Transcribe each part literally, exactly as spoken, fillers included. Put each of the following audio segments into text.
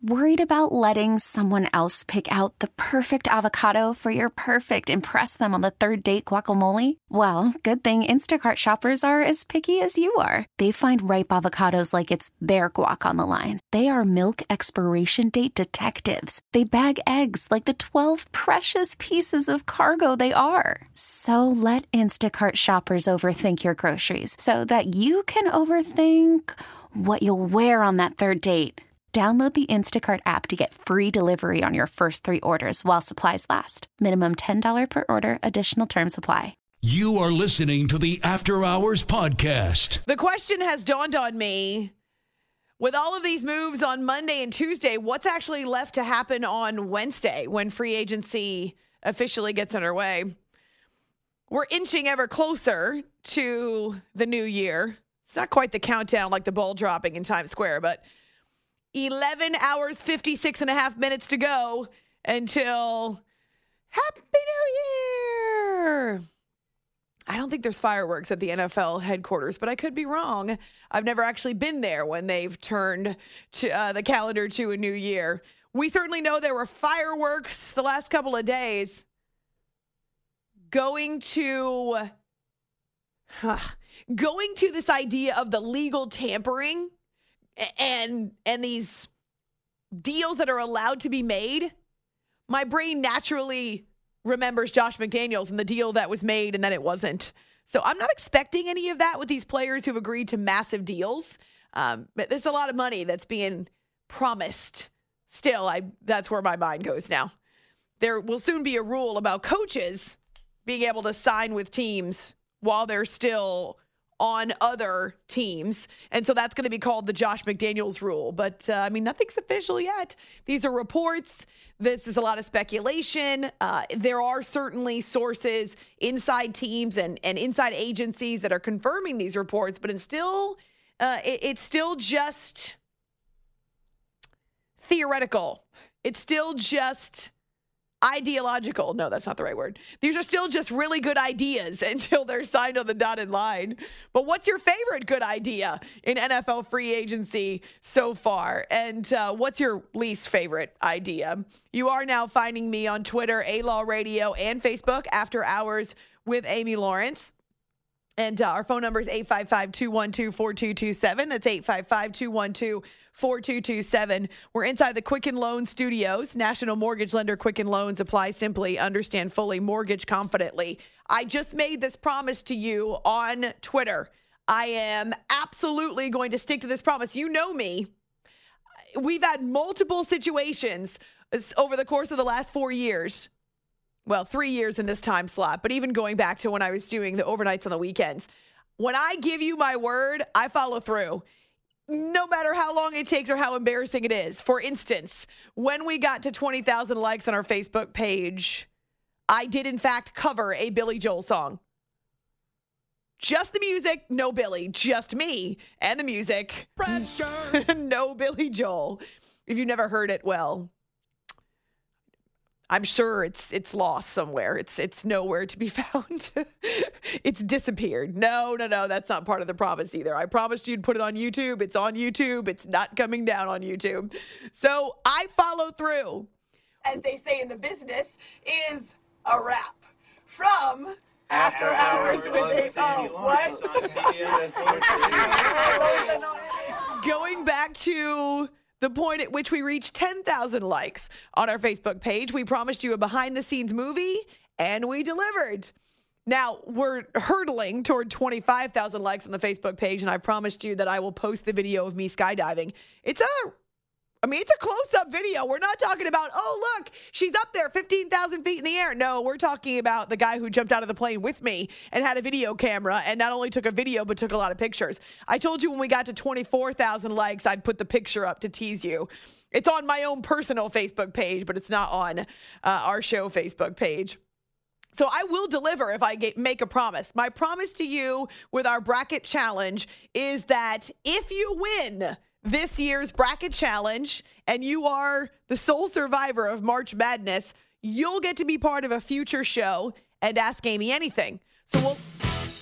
Worried about letting someone else pick out the perfect avocado for your perfect impress them on the third date guacamole? Well, good thing Instacart shoppers are as picky as you are. They find ripe avocados like it's their guac on the line. They are milk expiration date detectives. They bag eggs like the twelve precious pieces of cargo they are. So let Instacart shoppers overthink your groceries so that you can overthink what you'll wear on that third date. Download the Instacart app to get free delivery on your first three orders while supplies last. Minimum ten dollars per order. Additional terms apply. You are listening to the After Hours Podcast. The question has dawned on me, with all of these moves on Monday and Tuesday, what's actually left to happen on Wednesday when free agency officially gets underway? We're inching ever closer to the new year. It's not quite the countdown like the ball dropping in Times Square, but eleven hours, fifty-six and a half minutes to go until Happy New Year. I don't think there's fireworks at the N F L headquarters, but I could be wrong. I've never actually been there when they've turned to uh, the calendar to a new year. We certainly know there were fireworks the last couple of days. Going to, huh, going to this idea of the legal tampering and and these deals that are allowed to be made, my brain naturally remembers Josh McDaniels and the deal that was made and then it wasn't. So I'm not expecting any of that with these players who've agreed to massive deals. Um, but there's a lot of money that's being promised. Still, I that's where my mind goes now. There will soon be a rule about coaches being able to sign with teams while they're still on other teams. And so that's going to be called the Josh McDaniels rule. But, uh, I mean, nothing's official yet. These are reports. This is a lot of speculation. Uh, there are certainly sources inside teams and, and inside agencies that are confirming these reports, but it's still, uh, it, it's still just theoretical. It's still just ideological. No, that's not the right word. These are still just really good ideas until they're signed on the dotted line. But what's your favorite good idea in N F L free agency so far? And uh, what's your least favorite idea? You are now finding me on Twitter, A-Law Radio, and Facebook, After Hours with Amy Lawrence. And uh, our phone number is eight five five, two one two, four two two seven. That's eight five five, two one two, four two two seven. We're inside the Quicken Loan Studios. National Mortgage Lender Quicken Loans. Apply simply, understand fully, mortgage confidently. I just made this promise to you on Twitter. I am absolutely going to stick to this promise. You know me. We've had multiple situations over the course of the last four years. Well, three years in this time slot, but even going back to when I was doing the overnights on the weekends. When I give you my word, I follow through, no matter how long it takes or how embarrassing it is. For instance, when we got to twenty thousand likes on our Facebook page, I did, in fact, cover a Billy Joel song. Just the music, no Billy, just me and the music. Pressure. No Billy Joel. If you've never heard it, well, I'm sure it's it's lost somewhere. It's it's nowhere to be found. It's disappeared. No, no, no. That's not part of the promise either. I promised you'd put it on YouTube. It's on YouTube. It's not coming down on YouTube. So I follow through. As they say in the business, is a wrap from After, After Hours with A. Oh, what? Going back to the point at which we reached ten thousand likes on our Facebook page. We promised you a behind-the-scenes movie, and we delivered. Now, we're hurtling toward twenty-five thousand likes on the Facebook page, and I promised you that I will post the video of me skydiving. It's a, I mean, it's a close-up video. We're not talking about, oh, look, she's up there fifteen thousand feet in the air. No, we're talking about the guy who jumped out of the plane with me and had a video camera and not only took a video, but took a lot of pictures. I told you when we got to twenty-four thousand likes, I'd put the picture up to tease you. It's on my own personal Facebook page, but it's not on uh, our show Facebook page. So I will deliver if I get, make a promise. My promise to you with our bracket challenge is that if you win this year's bracket challenge and you are the sole survivor of March Madness, you'll get to be part of a future show and Ask Amy Anything. So we'll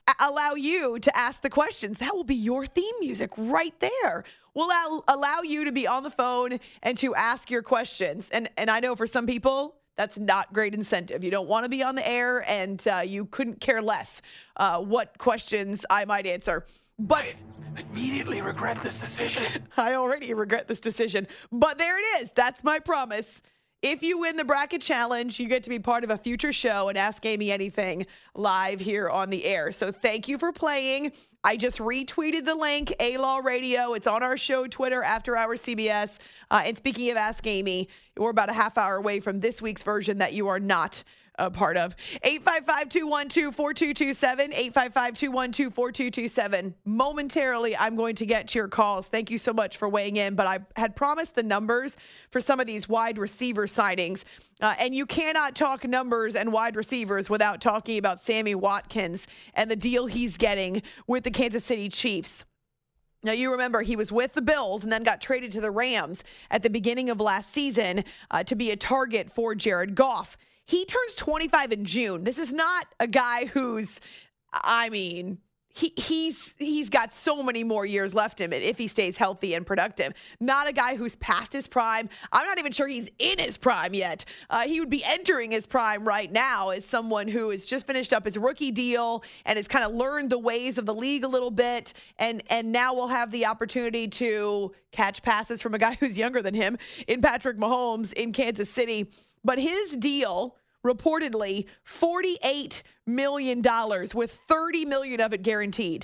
allow you to ask the questions. That will be your theme music right there. We'll allow, allow you to be on the phone and to ask your questions. And, and I know for some people, that's not great incentive. You don't want to be on the air, and uh, you couldn't care less uh, what questions I might answer. But I immediately regret this decision. I already regret this decision. But there it is. That's my promise. If you win the bracket challenge, you get to be part of a future show and Ask Amy Anything live here on the air. So thank you for playing. I just retweeted the link, A-Law Radio. It's on our show Twitter, After Hours C B S. Uh, and speaking of Ask Amy, we're about a half hour away from this week's version that you are not a part of. eight five five, two one two, four two two seven, eight five five, two one two, four two two seven. Momentarily, I'm going to get to your calls. Thank you so much for weighing in, but I had promised the numbers for some of these wide receiver signings, uh, and you cannot talk numbers and wide receivers without talking about Sammy Watkins and the deal he's getting with the Kansas City Chiefs. Now, you remember he was with the Bills and then got traded to the Rams at the beginning of last season uh, to be a target for Jared Goff. He turns twenty-five in June. This is not a guy who's, I mean, he he's he's got so many more years left in him if he stays healthy and productive. Not a guy who's past his prime. I'm not even sure he's in his prime yet. Uh, he would be entering his prime right now as someone who has just finished up his rookie deal and has kind of learned the ways of the league a little bit, and and now will have the opportunity to catch passes from a guy who's younger than him in Patrick Mahomes in Kansas City. But his deal, reportedly forty-eight million dollars with thirty million dollars of it guaranteed.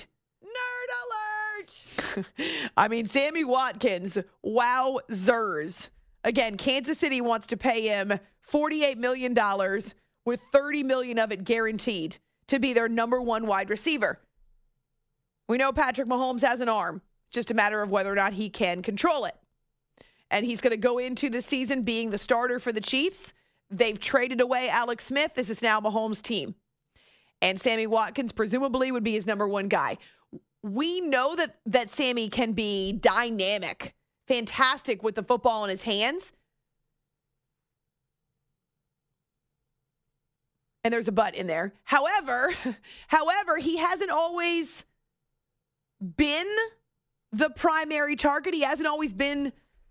Nerd alert! I mean, Sammy Watkins, wowzers. Again, Kansas City wants to pay him forty-eight million dollars with thirty million dollars of it guaranteed to be their number one wide receiver. We know Patrick Mahomes has an arm. It's just a matter of whether or not he can control it. And he's going to go into the season being the starter for the Chiefs. They've traded away Alex Smith. This is now Mahomes' team. And Sammy Watkins presumably would be his number one guy. We know that, that Sammy can be dynamic, fantastic with the football in his hands. And there's a but in there. However, however, he hasn't always been the primary target. He hasn't always been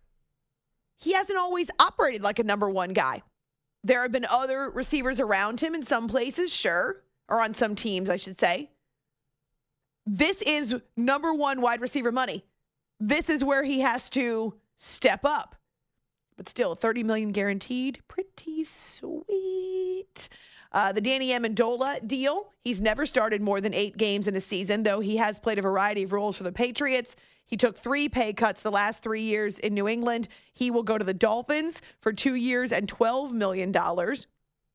He hasn't always operated like a number one guy. There have been other receivers around him in some places, sure, or on some teams, I should say. This is number one wide receiver money. This is where he has to step up. But still, thirty million dollars guaranteed. Pretty sweet. Uh, the Danny Amendola deal. He's never started more than eight games in a season, though he has played a variety of roles for the Patriots. He took three pay cuts the last three years in New England. He will go to the Dolphins for two years and twelve million dollars.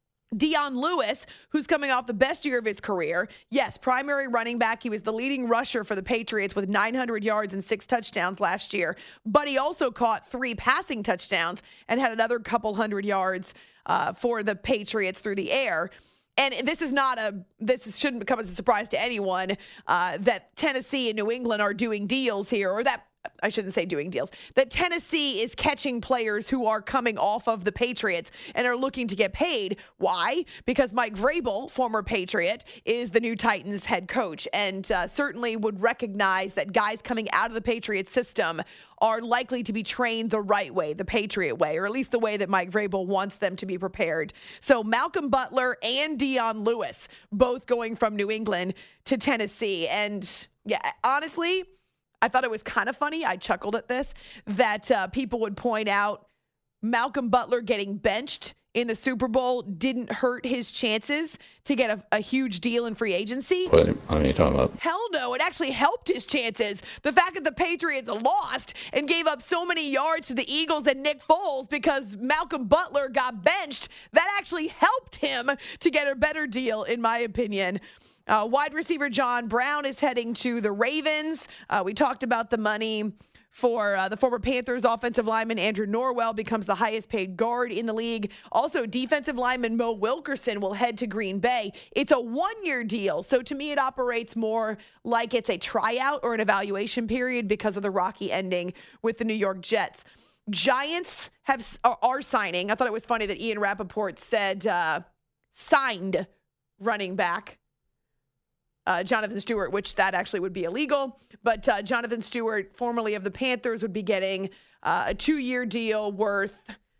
Dion Lewis, who's coming off the best year of his career. Yes, primary running back. He was the leading rusher for the Patriots with nine hundred yards and six touchdowns last year. But he also caught three passing touchdowns and had another couple hundred yards uh, for the Patriots through the air. And this is not a, this shouldn't come as a surprise to anyone uh, that Tennessee and New England are doing deals here, or that, I shouldn't say doing deals, that Tennessee is catching players who are coming off of the Patriots and are looking to get paid. Why? Because Mike Vrabel, former Patriot, is the new Titans head coach, and uh, certainly would recognize that guys coming out of the Patriots system are likely to be trained the right way, the Patriot way, or at least the way that Mike Vrabel wants them to be prepared. So Malcolm Butler and Dion Lewis, both going from New England to Tennessee. And yeah, honestly, I thought it was kind of funny. I chuckled at this, that uh, people would point out Malcolm Butler getting benched in the Super Bowl didn't hurt his chances to get a, a huge deal in free agency. What are you talking about? Hell no, it actually helped his chances. The fact that the Patriots lost and gave up so many yards to the Eagles and Nick Foles because Malcolm Butler got benched, that actually helped him to get a better deal, in my opinion. Uh, wide receiver John Brown is heading to the Ravens. Uh, we talked about the money for uh, the former Panthers offensive lineman Andrew Norwell becomes the highest paid guard in the league. Also, defensive lineman Mo Wilkerson will head to Green Bay. It's a one-year deal, so to me it operates more like it's a tryout or an evaluation period because of the rocky ending with the New York Jets. Giants have are, are signing. I thought it was funny that Ian Rappaport said uh, signed running back uh, Jonathan Stewart, which that actually would be illegal. But uh, Jonathan Stewart, formerly of the Panthers, would be getting uh, a two-year deal worth,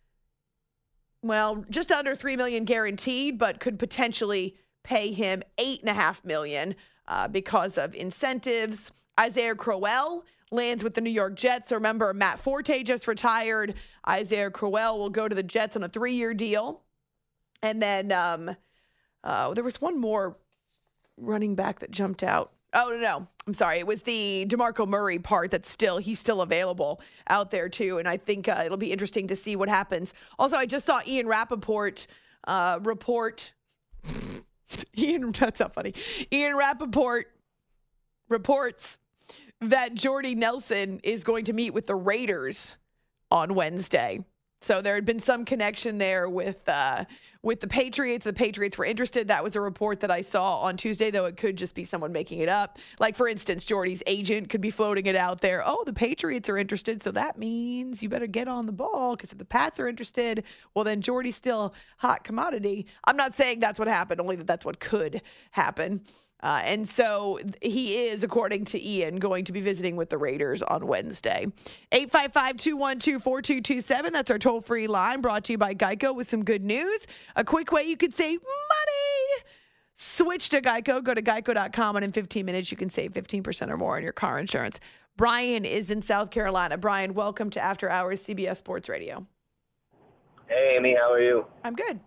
well, just under three million dollars guaranteed, but could potentially pay him eight point five million dollars uh, because of incentives. Isaiah Crowell lands with the New York Jets. So remember, Matt Forte just retired. Isaiah Crowell will go to the Jets on a three-year deal. And then um, uh, there was one more running back that jumped out. Oh, no, no. I'm sorry. It was the DeMarco Murray part that's still, he's still available out there too. And I think uh, it'll be interesting to see what happens. Also, I just saw Ian Rappaport uh, report. Ian, that's not funny. Ian Rappaport reports that Jordy Nelson is going to meet with the Raiders on Wednesday. So there had been some connection there with uh, with the Patriots. The Patriots were interested. That was a report that I saw on Tuesday, though it could just be someone making it up. Like, for instance, Jordy's agent could be floating it out there. Oh, the Patriots are interested, so that means you better get on the ball, because if the Pats are interested, well, then Jordy's still hot commodity. I'm not saying that's what happened, only that that's what could happen. Uh, and so he is, according to Ian, going to be visiting with the Raiders on Wednesday. eight five five, two one two, four two two seven. That's our toll-free line, brought to you by Geico with some good news. A quick way you could save money. Switch to Geico. Go to geico dot com, and in fifteen minutes, you can save fifteen percent or more on your car insurance. Brian is in South Carolina. Brian, welcome to After Hours C B S Sports Radio. Hey, Amy, how are you? I'm good.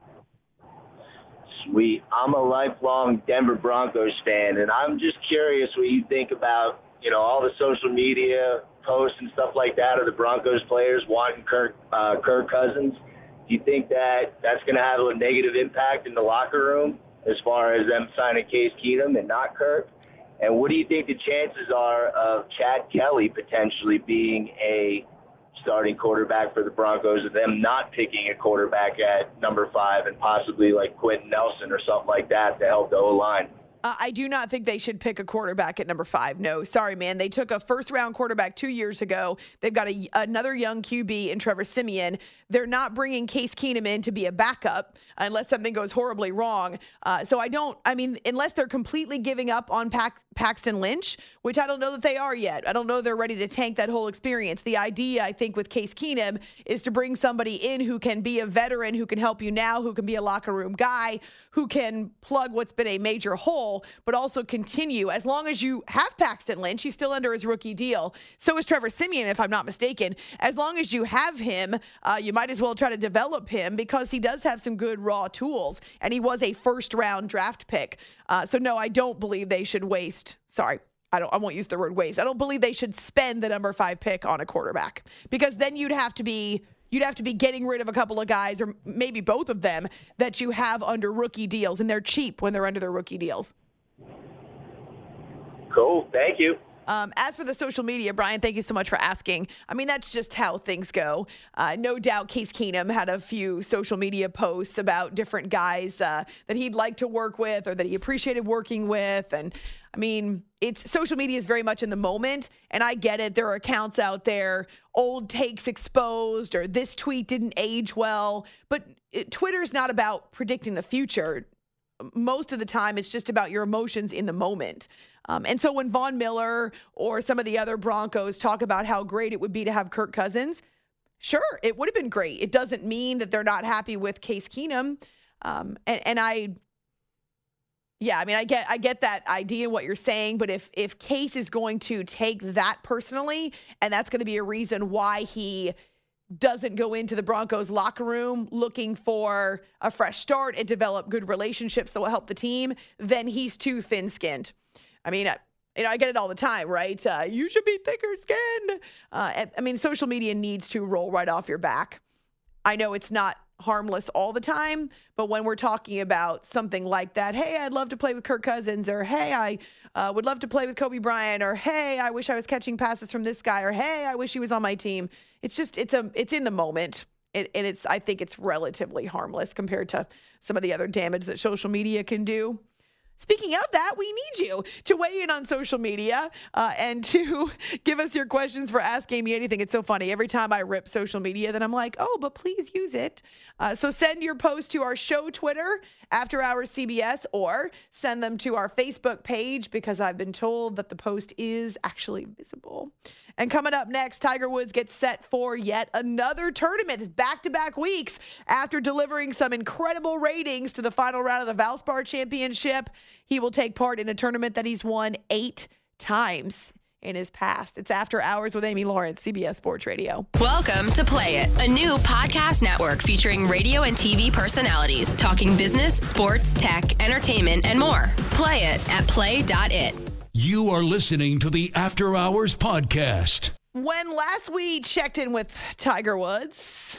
Sweet. I'm a lifelong Denver Broncos fan, and I'm just curious what you think about, you know, all the social media posts and stuff like that of the Broncos players wanting Kirk, uh, Kirk Cousins. Do you think that that's going to have a negative impact in the locker room as far as them signing Case Keenum and not Kirk? And what do you think the chances are of Chad Kelly potentially being a starting quarterback for the Broncos, and them not picking a quarterback at number five and possibly like Quentin Nelson or something like that to help the O-line? Uh, I do not think they should pick a quarterback at number five. No, sorry, man. They took a first-round quarterback two years ago. They've got a, another young Q B in Trevor Siemian. They're not bringing Case Keenum in to be a backup unless something goes horribly wrong. Uh, so I don't, I mean, unless they're completely giving up on Pac- Paxton Lynch, which I don't know that they are yet. I don't know they're ready to tank that whole experience. The idea, I think, with Case Keenum is to bring somebody in who can be a veteran, who can help you now, who can be a locker room guy, who can plug what's been a major hole, but also continue. As long as you have Paxton Lynch, he's still under his rookie deal. So is Trevor Siemian, if I'm not mistaken. As long as you have him, uh, you might as well try to develop him, because he does have some good raw tools, and he was a first-round draft pick. Uh, so, no, I don't believe they should waste. Sorry, I don't. I won't use the word waste. I don't believe they should spend the number five pick on a quarterback, because then you'd have to be you'd have to be getting rid of a couple of guys, or maybe both of them, that you have under rookie deals, and they're cheap when they're under their rookie deals. Cool. Thank you. Um, as for the social media, Brian, thank you so much for asking. I mean, that's just how things go. Uh, no doubt Case Keenum had a few social media posts about different guys uh, that he'd like to work with or that he appreciated working with. And I mean, it's social media is very much in the moment, and I get it. There are accounts out there, old takes exposed, or this tweet didn't age well. But it, Twitter's not about predicting the future. Most of the time, it's just about your emotions in the moment. Um, and so when Von Miller or some of the other Broncos talk about how great it would be to have Kirk Cousins, sure, it would have been great. It doesn't mean that they're not happy with Case Keenum. Um, and, and I, yeah, I mean, I get I get that idea, what you're saying, but if if Case is going to take that personally, and that's going to be a reason why he doesn't go into the Broncos locker room looking for a fresh start and develop good relationships that will help the team, then he's too thin-skinned. I mean, I, you know, I get it all the time, right? Uh, you should be thicker skinned. Uh, I mean, social media needs to roll right off your back. I know it's not harmless all the time, but when we're talking about something like that, hey, I'd love to play with Kirk Cousins, or hey, I uh, would love to play with Kobe Bryant, or hey, I wish I was catching passes from this guy, or hey, I wish he was on my team. It's just, it's a, it's in the moment. It, and it's, I think it's relatively harmless compared to some of the other damage that social media can do. Speaking of that, we need you to weigh in on social media uh, and to give us your questions for Ask Amy Anything. It's so funny. Every time I rip social media, then I'm like, oh, but please use it. Uh, so send your post to our show Twitter, After Hours C B S, or send them to our Facebook page because I've been told that the post is actually visible. And coming up next, Tiger Woods gets set for yet another tournament. It's back-to-back weeks after delivering some incredible ratings to the final round of the Valspar Championship. He will take part in a tournament that he's won eight times in his past. It's After Hours with Amy Lawrence, C B S Sports Radio. Welcome to Play It, a new podcast network featuring radio and T V personalities talking business, sports, tech, entertainment, and more. Play it at play dot it. You are listening to the After Hours Podcast. When last we checked in with Tiger Woods,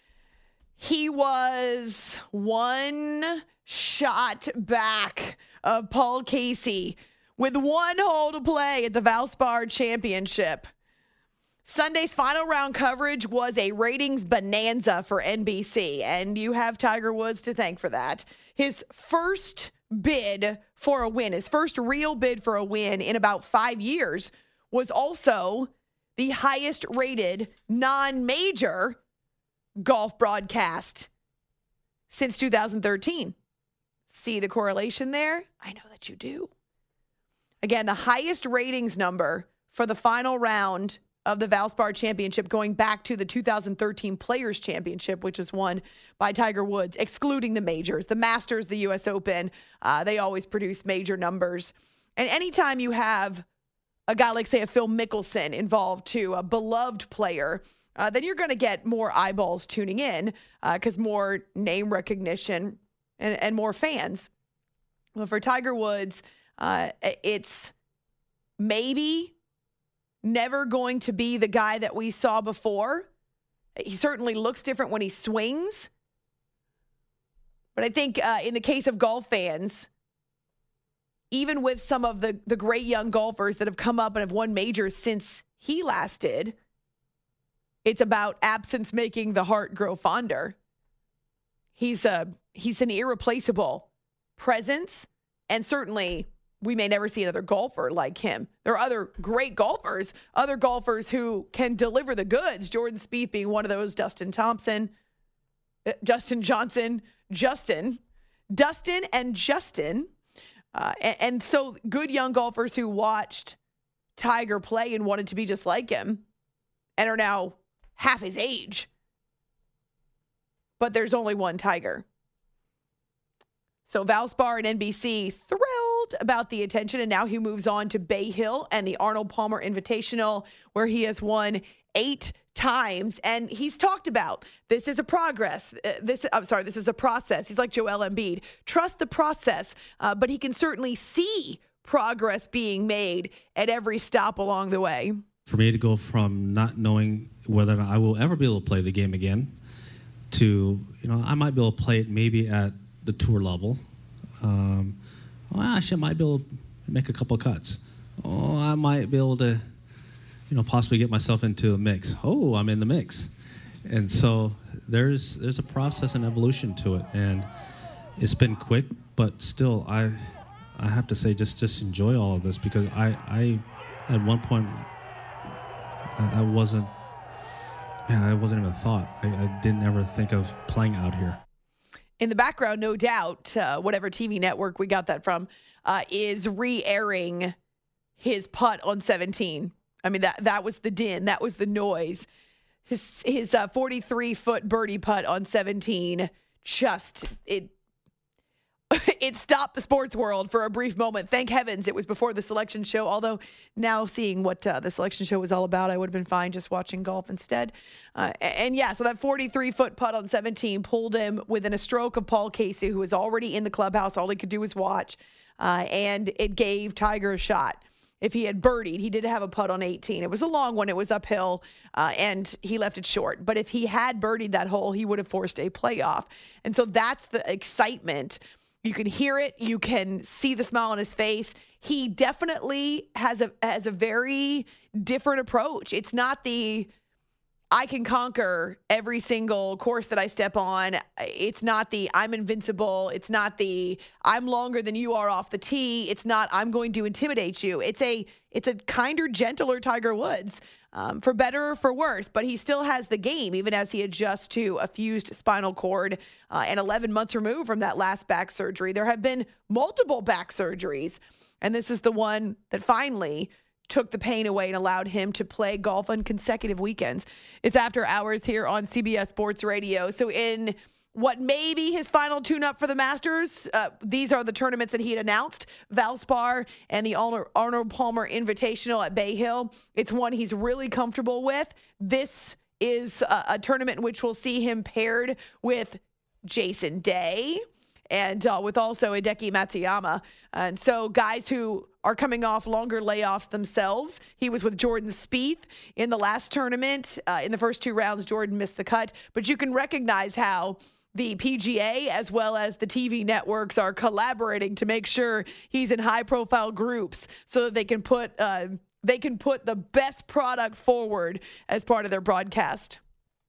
he was one shot back of Paul Casey with one hole to play at the Valspar Championship. Sunday's final round coverage was a ratings bonanza for N B C, and you have Tiger Woods to thank for that. His first bid for a win, his first real bid for a win in about five years, was also the highest rated non-major golf broadcast since two thousand thirteen. See the correlation there? I know that you do. Again, the highest ratings number for the final round of the Valspar Championship going back to the two thousand thirteen Players Championship, which was won by Tiger Woods, excluding the majors. The Masters, the U S Open, uh, they always produce major numbers. And anytime you have a guy like, say, a Phil Mickelson involved too, a beloved player, uh, then you're going to get more eyeballs tuning in because uh, more name recognition and, and more fans. Well, for Tiger Woods, uh, it's maybe never going to be the guy that we saw before. He certainly looks different when he swings. But I think uh, in the case of golf fans, even with some of the, the great young golfers that have come up and have won majors since he last did, it's about absence making the heart grow fonder. He's a he's an irreplaceable presence, and certainly we may never see another golfer like him. There are other great golfers, other golfers who can deliver the goods. Jordan Spieth being one of those, Dustin Thompson, uh, Justin Johnson, Justin, Dustin and Justin. Uh, and, and so good young golfers who watched Tiger play and wanted to be just like him and are now half his age. But there's only one Tiger. So Valspar and N B C thrilled about the attention, and now he moves on to Bay Hill and the Arnold Palmer Invitational, where he has won eight times. And he's talked about this is a progress. Uh, this I'm sorry, this is a process. He's like Joel Embiid. Trust the process, uh, but he can certainly see progress being made at every stop along the way. For me to go from not knowing whether I will ever be able to play the game again to, you know, I might be able to play it maybe at the tour level. Um, well, actually, I might be able to make a couple of cuts. Oh, I might be able to, you know, possibly get myself into a mix. Oh, I'm in the mix. And so there's there's a process and evolution to it. And it's been quick, but still, I I have to say, just, just enjoy all of this because I, I at one point, I, I wasn't, man, I wasn't even a thought. I, I didn't ever think of playing out here. In the background, no doubt, uh, whatever T V network we got that from, uh, is re-airing his putt on seventeen. I mean, that that was the din. That was the noise. His his uh, forty-three foot birdie putt on seventeen just, it it stopped the sports world for a brief moment. Thank heavens it was before the selection show, although now seeing what uh, the selection show was all about, I would have been fine just watching golf instead. Uh, and yeah, so that forty-three foot putt on seventeen pulled him within a stroke of Paul Casey, who was already in the clubhouse. All he could do was watch. Uh, and it gave Tiger a shot. If he had birdied, he did have a putt on eighteen. It was a long one. It was uphill, uh, and he left it short. But if he had birdied that hole, he would have forced a playoff. And so that's the excitement. You can hear it. You can see the smile on his face. He definitely has a has a very different approach. It's not the I can conquer every single course that I step on. It's not the I'm invincible. It's not the I'm longer than you are off the tee. It's not I'm going to intimidate you. It's a it's a kinder, gentler Tiger Woods, um, for better or for worse. But he still has the game, even as he adjusts to a fused spinal cord uh, and eleven months removed from that last back surgery. There have been multiple back surgeries, and this is the one that finally took the pain away and allowed him to play golf on consecutive weekends. It's After Hours here on C B S Sports Radio. So in what may be his final tune-up for the Masters, uh, these are the tournaments that he had announced: Valspar and the Arnold Palmer Invitational at Bay Hill. It's one he's really comfortable with. This is a, a tournament in which we'll see him paired with Jason Day and uh, with also Hideki Matsuyama. And so guys who are coming off longer layoffs themselves. He was with Jordan Spieth in the last tournament. Uh, in the first two rounds, Jordan missed the cut. But you can recognize how the P G A as well as the T V networks are collaborating to make sure he's in high-profile groups so that they can put uh, they can put the best product forward as part of their broadcast.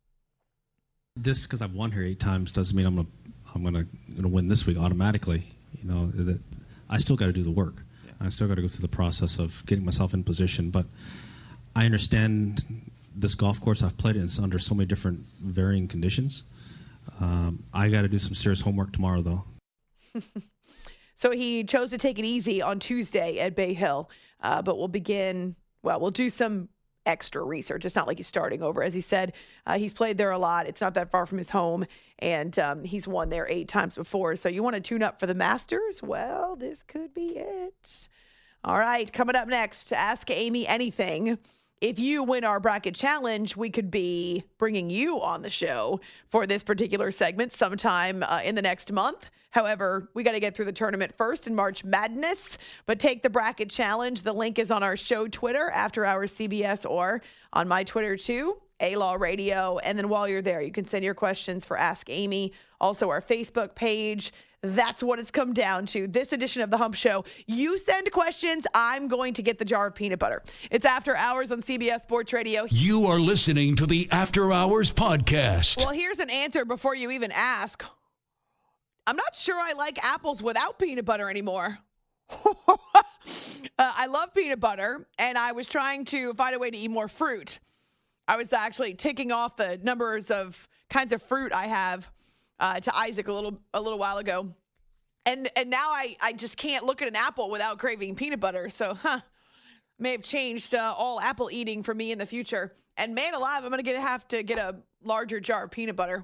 Just because I've won here eight times doesn't mean I'm gonna I'm gonna, gonna win this week automatically. You know, that I still got to do the work. I still got to go through the process of getting myself in position. But I understand this golf course. I've played it it's under so many different varying conditions. Um, I got to do some serious homework tomorrow, though. So he chose to take it easy on Tuesday at Bay Hill. Uh, but we'll begin, well, we'll do some extra research. It's not like he's starting over. As he said, uh, he's played there a lot. It's not that far from his home. And um, he's won there eight times before. So you want to tune up for the Masters? Well, this could be it. All right, coming up next, Ask Amy Anything. If you win our bracket challenge, we could be bringing you on the show for this particular segment sometime uh, in the next month. However, we got to get through the tournament first in March Madness. But take the bracket challenge. The link is on our show Twitter, After Hours C B S, or on my Twitter too, A-Law Radio. And then while you're there, you can send your questions for Ask Amy. Also our Facebook page. That's what it's come down to. This edition of The Hump Show. You send questions, I'm going to get the jar of peanut butter. It's After Hours on C B S Sports Radio. You are listening to the After Hours podcast. Well, here's an answer before you even ask. I'm not sure I like apples without peanut butter anymore. uh, I love peanut butter, and I was trying to find a way to eat more fruit. I was actually ticking off the numbers of kinds of fruit I have uh, to Isaac a little a little while ago. And and now I, I just can't look at an apple without craving peanut butter. So, huh, may have changed uh, all apple eating for me in the future. And man alive, I'm going to have to get a larger jar of peanut butter.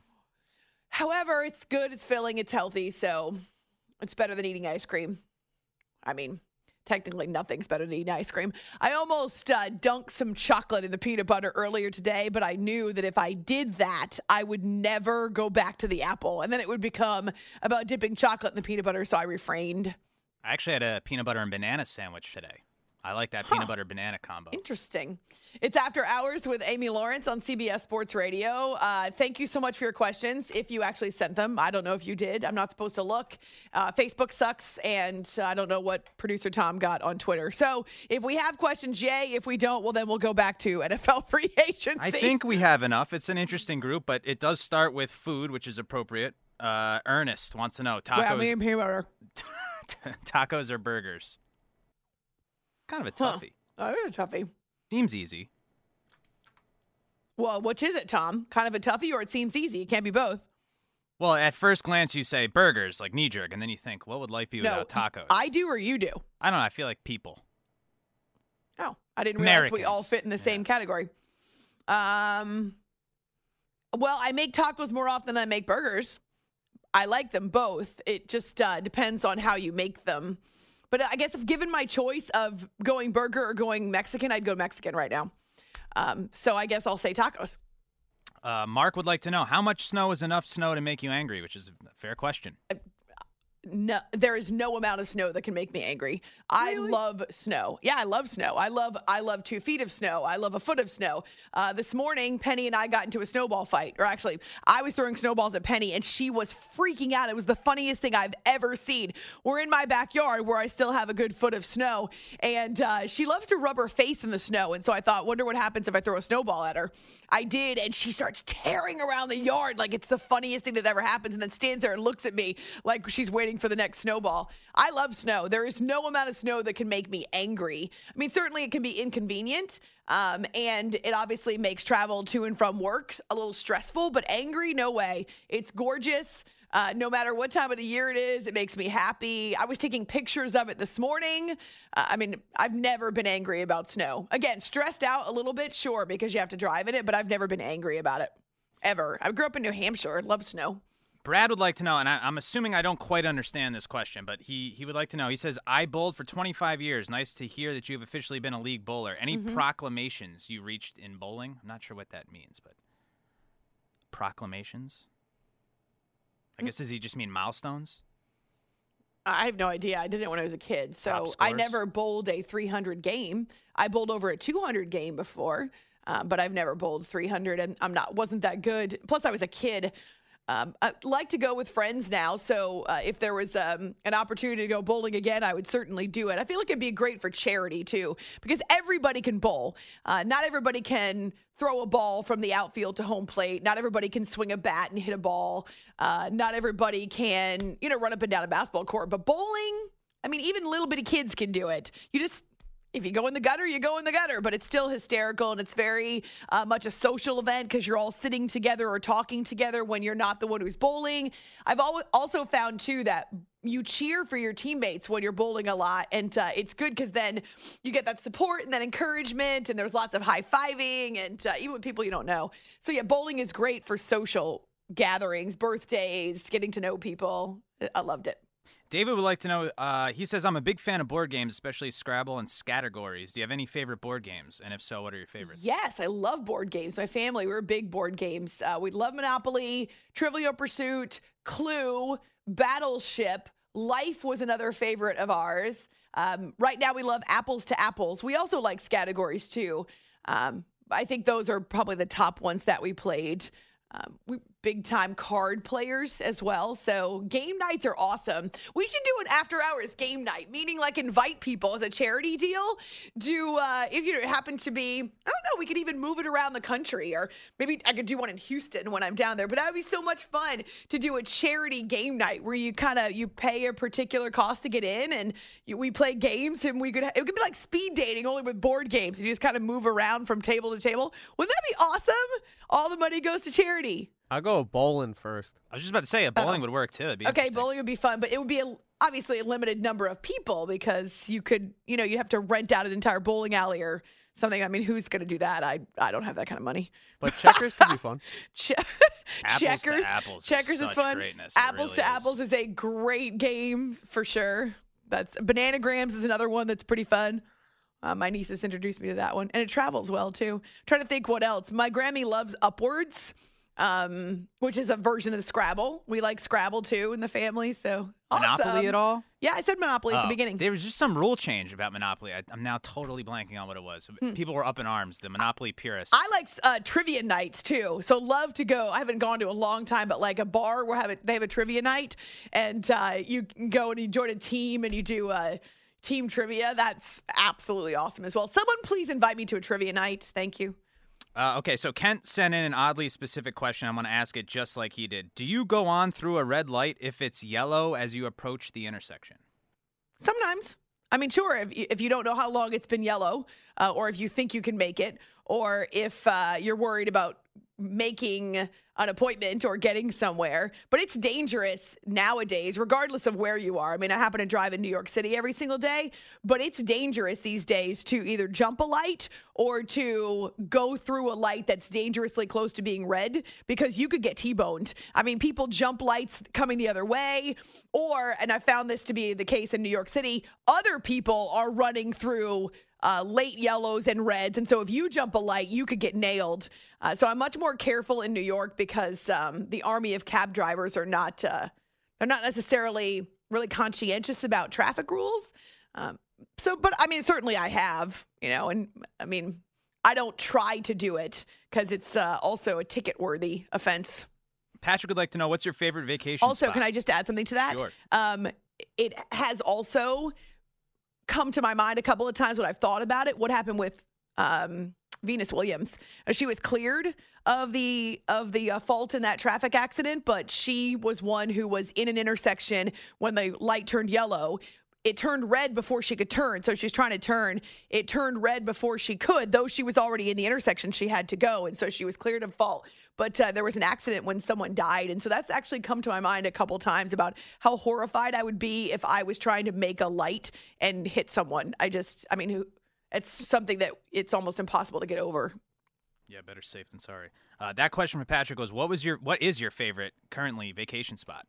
However, it's good, it's filling, it's healthy, so it's better than eating ice cream. I mean, technically nothing's better than eating ice cream. I almost uh, dunked some chocolate in the peanut butter earlier today, but I knew that if I did that, I would never go back to the apple, and then it would become about dipping chocolate in the peanut butter, so I refrained. I actually had a peanut butter and banana sandwich today. I like that huh. peanut butter banana combo. Interesting. It's After Hours with Amy Lawrence on C B S Sports Radio. Uh, thank you so much for your questions. If you actually sent them, I don't know if you did. I'm not supposed to look. Uh, Facebook sucks, and I don't know what producer Tom got on Twitter. So if we have questions, yay. If we don't, well, then we'll go back to N F L free agency. I think we have enough. It's an interesting group, but it does start with food, which is appropriate. Uh, Ernest wants to know, tacos, well, me and peanut butter. tacos or burgers? Kind of a toughie. Huh. Oh, it is a toughie. Seems easy. Well, which is it, Tom? Kind of a toughie, or it seems easy? It can't be both. Well, at first glance, you say burgers, like knee-jerk, and then you think, what would life be no, without tacos? I do or you do? I don't know. I feel like people. Oh, I didn't realize Americans. we all fit in the same yeah. category. Um, well, I make tacos more often than I make burgers. I like them both. It just uh, depends on how you make them. But I guess if given my choice of going burger or going Mexican, I'd go Mexican right now. Um, so I guess I'll say tacos. Uh, Mark would like to know, how much snow is enough snow to make you angry, which is a fair question. no, there is no amount of snow that can make me angry. I Really? love snow. Yeah, I love snow. I love I love two feet of snow. I love a foot of snow. Uh, this morning, Penny and I got into a snowball fight. Or actually, I was throwing snowballs at Penny, and she was freaking out. It was the funniest thing I've ever seen. We're in my backyard where I still have a good foot of snow, and uh, she loves to rub her face in the snow. And so I thought, wonder what happens if I throw a snowball at her. I did, and she starts tearing around the yard like it's the funniest thing that ever happens, and then stands there and looks at me like she's waiting for the next snowball. I love snow. There is no amount of snow that can make me angry. I mean, certainly it can be inconvenient, um, and it obviously makes travel to and from work a little stressful, but angry, no way. It's gorgeous. Uh, no matter what time of the year it is, it makes me happy. I was taking pictures of it this morning. Uh, I mean, I've never been angry about snow. Again, stressed out a little bit, sure, because you have to drive in it, but I've never been angry about it, ever. I grew up in New Hampshire. Love snow. Brad would like to know, and I, I'm assuming I don't quite understand this question, but he, he would like to know. He says, I bowled for twenty-five years. Nice to hear that you've officially been a league bowler. Any Mm-hmm. proclamations you reached in bowling? I'm not sure what that means, but proclamations? I guess, does he just mean milestones? I have no idea. I did it when I was a kid. Top So I scores? never bowled a three hundred game. I bowled over a two hundred game before, uh, but I've never bowled three hundred, and I'm not, wasn't that good. Plus, I was a kid. Um, I like to go with friends now, so uh, if there was um, an opportunity to go bowling again, I would certainly do it. I feel like it'd be great for charity, too, because everybody can bowl. Uh, not everybody can throw a ball from the outfield to home plate. Not everybody can swing a bat and hit a ball. Uh, not everybody can, you know, run up and down a basketball court. But bowling, I mean, even little bitty kids can do it. You just... If you go in the gutter, you go in the gutter, but it's still hysterical, and it's very uh, much a social event because you're all sitting together or talking together when you're not the one who's bowling. I've al- also found, too, that you cheer for your teammates when you're bowling a lot, and uh, it's good because then you get that support and that encouragement, and there's lots of high-fiving, and uh, even with people you don't know. So, yeah, bowling is great for social gatherings, birthdays, getting to know people. I loved it. David would like to know, uh, he says, I'm a big fan of board games, especially Scrabble and Scattergories. Do you have any favorite board games? And if so, what are your favorites? Yes, I love board games. My family, we're big board games. Uh, we love Monopoly, Trivial Pursuit, Clue, Battleship. Life was another favorite of ours. Um, right now, we love Apples to Apples. We also like Scattergories, too. Um, I think those are probably the top ones that we played. Um, we big time card players as well. So game nights are awesome. We should do an after hours game night, meaning like invite people as a charity deal. Do uh, if you happen to be, I don't know, we could even move it around the country, or maybe I could do one in Houston when I'm down there. But that would be so much fun to do a charity game night where you kind of you pay a particular cost to get in, and you, we play games, and we could it could be like speed dating only with board games. You just kind of move around from table to table. Wouldn't that be awesome? All the money goes to charity. I'll go bowling first. I was just about to say, a bowling Oh. would work, too. It'd be Okay, interesting. bowling would be fun, but it would be a, obviously a limited number of people because you could, you know, you'd have to rent out an entire bowling alley or something. I mean, who's going to do that? I I don't have that kind of money. But checkers could be fun. Apples Che- to checkers, apples is checkers is such fun. greatness. It Apples really to is. apples is a great game for sure. That's Bananagrams is another one that's pretty fun. Uh, my nieces introduced me to that one, and it travels well too. Trying to think what else. My Grammy loves Upwards, um, which is a version of the Scrabble. We like Scrabble too in the family. So Monopoly awesome. at all? Yeah, I said Monopoly at the Oh, beginning. There was just some rule change about Monopoly. I, I'm now totally blanking on what it was. People were up in arms, the Monopoly purists. Hmm. I like uh, trivia nights too, so love to go. I haven't gone to a long time, but like a bar where have it, they have a trivia night, and uh, you can go and you join a team and you do uh, team trivia. That's absolutely awesome as well. Someone please invite me to a trivia night. Thank you. Uh, okay, so Kent sent in an oddly specific question. I'm going to ask it just like he did. Do you go on through a red light if it's yellow as you approach the intersection? Sometimes. I mean, sure, if, if you don't know how long it's been yellow, uh, or if you think you can make it, or if uh, you're worried about making an appointment or getting somewhere. But it's dangerous nowadays, regardless of where you are. I mean, I happen to drive in New York City every single day, but it's dangerous these days to either jump a light or to go through a light that's dangerously close to being red, because you could get T-boned. I mean, people jump lights coming the other way, or, and I found this to be the case in New York City, other people are running through Uh, late yellows and reds. And so if you jump a light, you could get nailed. Uh, so I'm much more careful in New York because um, the army of cab drivers are not, uh, they're not necessarily really conscientious about traffic rules. Um, so, but I mean, certainly I have, you know, and I mean, I don't try to do it because it's uh, also a ticket-worthy offense. Patrick would like to know, what's your favorite vacation Also, spot? can I just add something to that? Sure. Um, it has also come to my mind a couple of times when I've thought about it. What happened with um, Venus Williams? Uh, She was cleared of the of the uh, fault in that traffic accident, but she was one who was in an intersection when the light turned yellow. It turned red before she could turn, so she's trying to turn. It turned red before she could, though she was already in the intersection. She had to go, and so she was cleared of fault. But uh, there was an accident when someone died, and so that's actually come to my mind a couple times about how horrified I would be if I was trying to make a light and hit someone. I just, I mean, who? It's something that it's almost impossible to get over. Yeah, better safe than sorry. Uh, that question from Patrick was, what was your, what is your favorite currently vacation spot?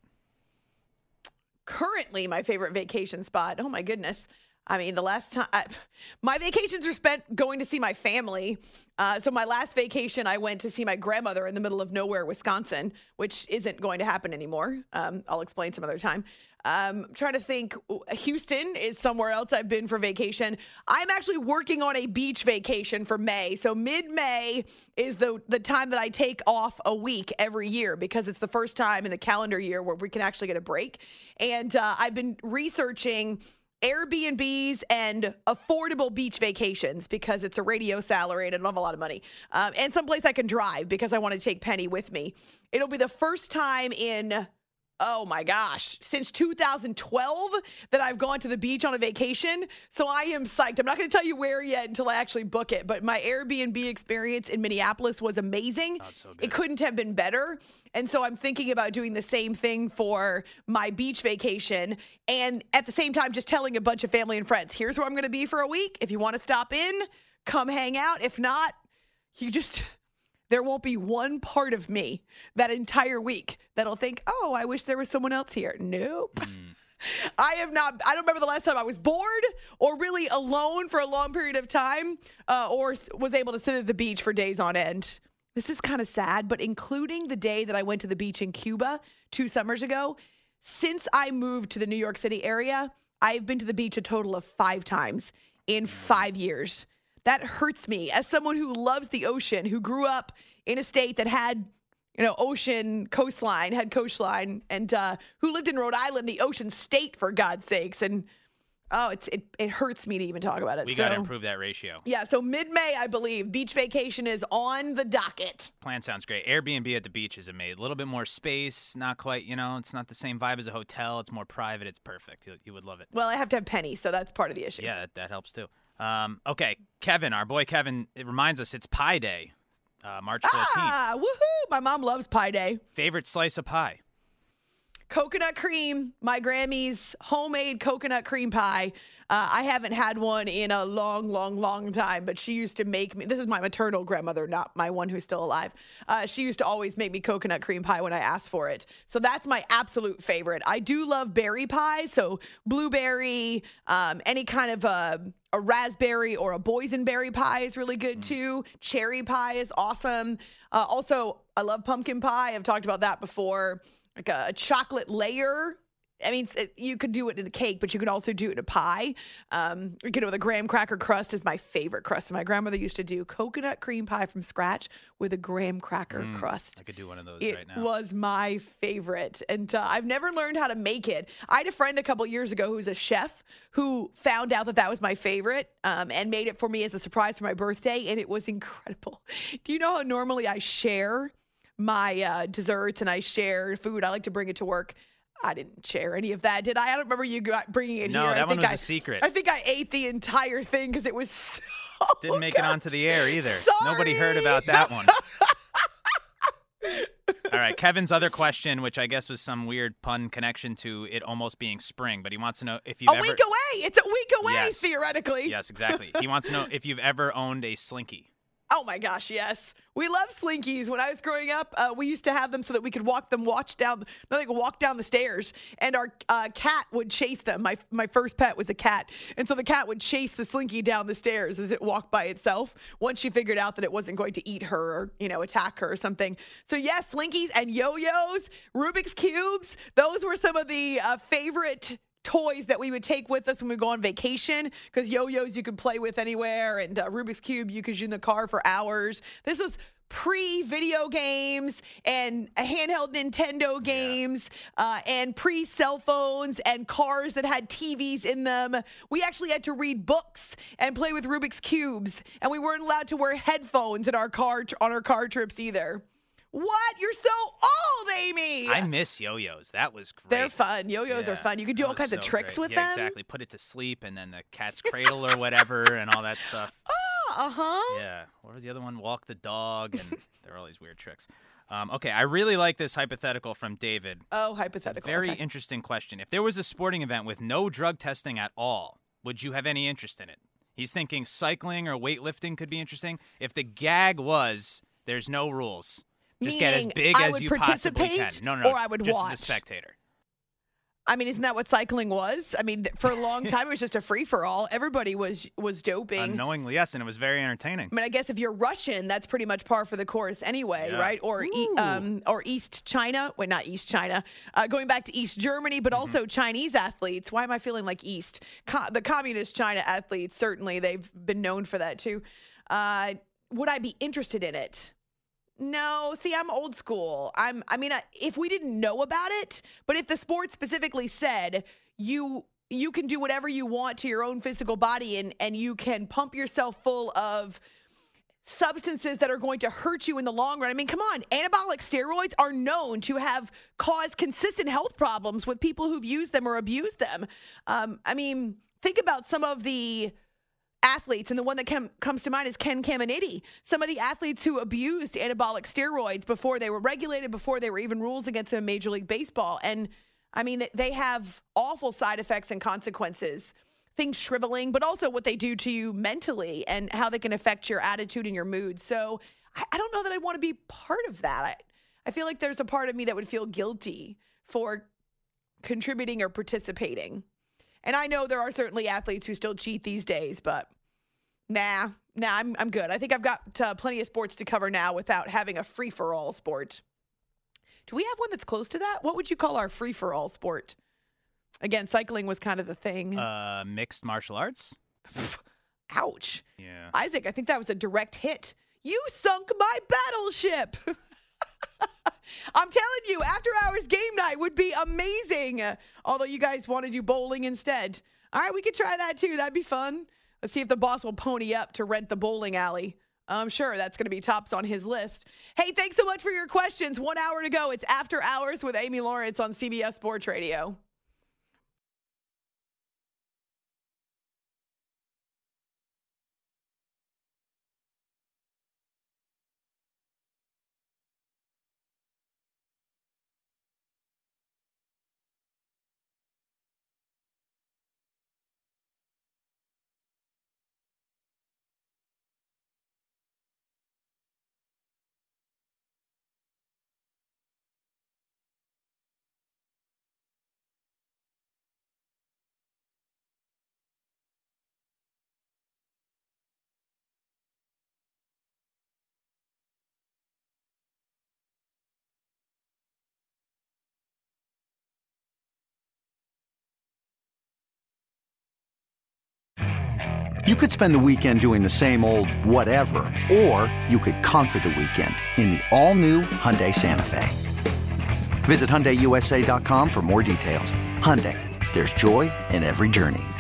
Currently, my favorite vacation spot. Oh my goodness. I mean, the last time I, my vacations are spent going to see my family. Uh, so my last vacation, I went to see my grandmother in the middle of nowhere, Wisconsin, which isn't going to happen anymore. Um, I'll explain some other time. Um, I'm trying to think. Houston is somewhere else I've been for vacation. I'm actually working on a beach vacation for May. So mid-May is the, the time that I take off a week every year because it's the first time in the calendar year where we can actually get a break. And uh, I've been researching Airbnbs and affordable beach vacations because it's a radio salary and I don't have a lot of money. Um, and someplace I can drive because I want to take Penny with me. It'll be the first time in, oh my gosh, since two thousand twelve that I've gone to the beach on a vacation. So I am psyched. I'm not going to tell you where yet until I actually book it. But my Airbnb experience in Minneapolis was amazing. Oh, so good. It couldn't have been better. And so I'm thinking about doing the same thing for my beach vacation. And at the same time, just telling a bunch of family and friends, here's where I'm going to be for a week. If you want to stop in, come hang out. If not, you just... there won't be one part of me that entire week that'll think, oh, I wish there was someone else here. Nope. Mm. I have not, I don't remember the last time I was bored or really alone for a long period of time uh, or was able to sit at the beach for days on end. This is kind of sad, but including the day that I went to the beach in Cuba two summers ago, since I moved to the New York City area, I've been to the beach a total of five times in five years. That hurts me as someone who loves the ocean, who grew up in a state that had, you know, ocean coastline, had coastline, and uh, who lived in Rhode Island, the ocean state, for God's sakes. And oh, it's it, it hurts me to even talk about it. We so, got to improve that ratio. Yeah, so mid-May, I believe, beach vacation is on the docket. Plan sounds great. Airbnb at the beach is amazing. A little bit more space, not quite, you know, it's not the same vibe as a hotel. It's more private. It's perfect. You, you would love it. Well, I have to have Penny, so that's part of the issue. Yeah, that, that helps too. Um, okay, Kevin, our boy Kevin, it reminds us it's Pie Day, uh, March fourteenth. Ah, woohoo! My mom loves Pie Day. Favorite slice of pie? Coconut cream, my Grammy's homemade coconut cream pie. Uh, I haven't had one in a long, long, long time, but she used to make me. This is my maternal grandmother, not my one who's still alive. Uh, she used to always make me coconut cream pie when I asked for it. So that's my absolute favorite. I do love berry pie, so blueberry, um, any kind of a, a raspberry or a boysenberry pie is really good too. Cherry pie is awesome. Uh, also, I love pumpkin pie. I've talked about that before. Like a, a chocolate layer. I mean, it, you could do it in a cake, but you can also do it in a pie. Um, you know, the graham cracker crust is my favorite crust. My grandmother used to do coconut cream pie from scratch with a graham cracker mm, crust. I could do one of those it right now. It was my favorite. And uh, I've never learned how to make it. I had a friend a couple years ago who's a chef who found out that that was my favorite um, and made it for me as a surprise for my birthday. And it was incredible. Do you know how normally I share my uh, desserts and I share food? I like to bring it to work. I didn't share any of that, did I? I don't remember you got bringing it no, here. No, that I one think was I, a secret. I think I ate the entire thing because it was so Didn't make good. it onto the air either. Sorry. Nobody heard about that one. All right, Kevin's other question, which I guess was some weird pun connection to it almost being spring, but he wants to know if you've a ever... week away. It's a week away, yes. theoretically. Yes, exactly. He wants to know if you've ever owned a Slinky. Oh, my gosh, yes. We love Slinkies. When I was growing up, uh, we used to have them so that we could walk them, watch down, no, they could walk down the stairs, and our uh, cat would chase them. My my first pet was a cat, and so the cat would chase the Slinky down the stairs as it walked by itself once she figured out that it wasn't going to eat her or, you know, attack her or something. So, yes, Slinkies and yo-yos, Rubik's Cubes, those were some of the uh, favorite toys that we would take with us when we go on vacation, because yo-yos you could play with anywhere, and uh, Rubik's Cube you could use in the car for hours. This was pre-video games and handheld Nintendo games, yeah. uh, and pre-cell phones and cars that had T Vs in them. We actually had to read books and play with Rubik's Cubes, and we weren't allowed to wear headphones in our car on our car trips either. What? You're so old, Amy. I miss yo-yos. That was great. They're fun. Yo-yos yeah, are fun. You could do all kinds so of tricks great. with yeah, them. Exactly. Put it to sleep, and then the cat's cradle or whatever and all that stuff. Oh, uh-huh. Yeah. What was the other one? Walk the dog, and there are all these weird tricks. Um, okay, I really like this hypothetical from David. Oh, hypothetical. Very okay. interesting question. If there was a sporting event with no drug testing at all, would you have any interest in it? He's thinking cycling or weightlifting could be interesting. If the gag was there's no rules. Just Meaning get as big I as would you possibly can. participate, No, no, no. or I would just watch. as a spectator. I mean, isn't that what cycling was? I mean, for a long time, it was just a free-for-all. Everybody was was doping. Unknowingly, yes, and it was very entertaining. I mean, I guess if you're Russian, that's pretty much par for the course anyway, Yeah. right? Or e- um, or East China. Wait, not East China. Uh, going back to East Germany, but Mm-hmm. also Chinese athletes. Why am I feeling like East? Co- the communist China athletes, certainly, they've been known for that too. Uh, would I be interested in it? No, see, I'm old school. I'm, I mean, I, if we didn't know about it, but if the sport specifically said you you can do whatever you want to your own physical body and, and you can pump yourself full of substances that are going to hurt you in the long run. I mean, come on, anabolic steroids are known to have caused consistent health problems with people who've used them or abused them. Um, I mean, think about some of the athletes, and the one that com- comes to mind is Ken Caminiti. Some of the athletes who abused anabolic steroids before they were regulated, before there were even rules against them in Major League Baseball. And I mean, they have awful side effects and consequences, things shriveling, but also what they do to you mentally and how they can affect your attitude and your mood. So I, I don't know that I want to be part of that. I, I feel like there's a part of me that would feel guilty for contributing or participating. And I know there are certainly athletes who still cheat these days, but nah, nah, I'm I'm good. I think I've got uh, plenty of sports to cover now without having a free-for-all sport. Do we have one that's close to that? What would you call our free-for-all sport? Again, cycling was kind of the thing. Uh, mixed martial arts? Ouch. Yeah. Isaac, I think that was a direct hit. You sunk my battleship. I'm telling you, after hours game night would be amazing. Uh, although you guys want to do bowling instead. All right, we could try that too. That'd be fun. Let's see if the boss will pony up to rent the bowling alley. I'm sure that's going to be tops on his list. Hey, thanks so much for your questions. One hour to go. It's After Hours with Amy Lawrence on C B S Sports Radio. You could spend the weekend doing the same old whatever, or you could conquer the weekend in the all-new Hyundai Santa Fe. Visit Hyundai U S A dot com for more details. Hyundai, there's joy in every journey.